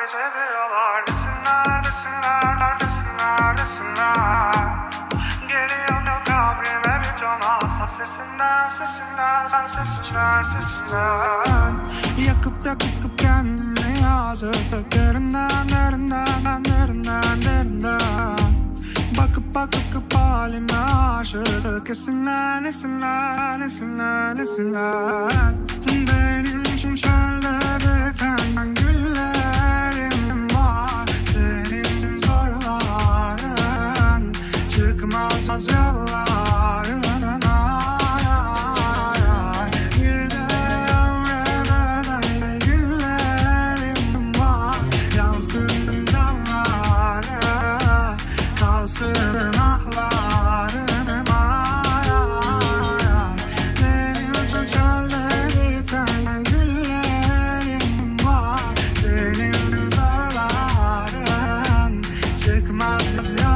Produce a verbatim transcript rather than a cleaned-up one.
gece diyorlar. Desinler, desinler, desinler, desinler. Geliyor kabrime bir can alsa sesinden, sesinden, sesinden, sesinden. Yakıp yakıp kendini yazıp derinden, derinden, derinden, derinden. Bakıp bakıp halime aşık. Esinler, esinler, esinler, esinler. Benim için çölde biten güllerim var. Senin zorların çıkmaz yollarına. Bir de ömrümden güllerim var. Yansın canlara, kalsın ahlarım. Benim için çölde biten güllerim var. Senin zorların çıkmaz ya.